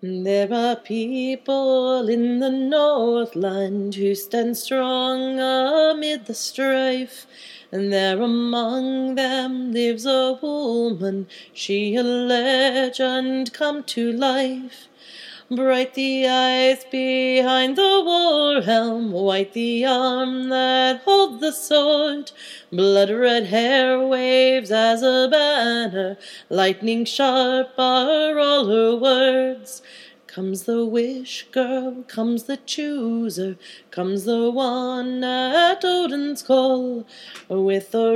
There are people in the Northland who stand strong amid the strife, and there among them lives a woman, she a legend come to life. Bright the eyes behind the war helm, white the arm that holds the sword, blood-red hair waves as a banner, lightning sharp are all her words. Comes the wish girl, comes the chooser, comes the one at Odin's call, with a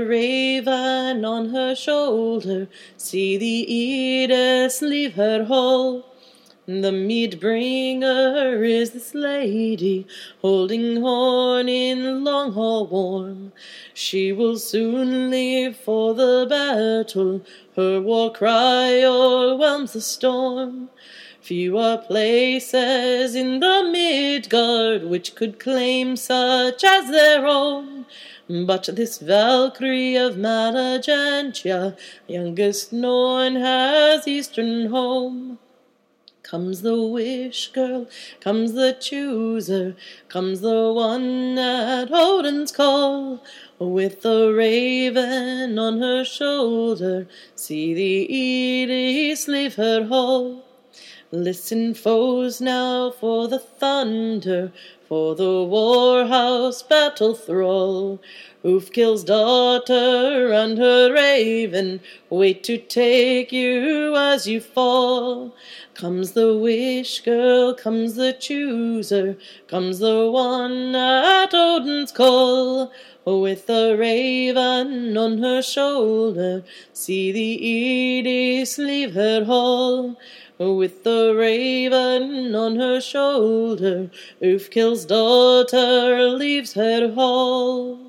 raven on her shoulder, see the Edis leave her hall. The mead bringer is this lady, holding horn in long hall warm. She will soon leave for the battle, her war cry o'erwhelms the storm. Few are places in the Midgard which could claim such as their own, but this Valkyrie of Malagentia, youngest known, has eastern home. Comes the wish girl, comes the chooser, comes the one at Odin's call, with the raven on her shoulder, see the Edis leave her hall. Listen, foes, now for the thunder, for the warhouse battle thrall. Ulfkill's daughter and her raven wait to take you as you fall. Comes the wish girl, comes the chooser, comes the one at Odin's call, with the raven on her shoulder, see the Edis leave her hall. With the raven on her shoulder, Ulfkill's daughter leaves her hall.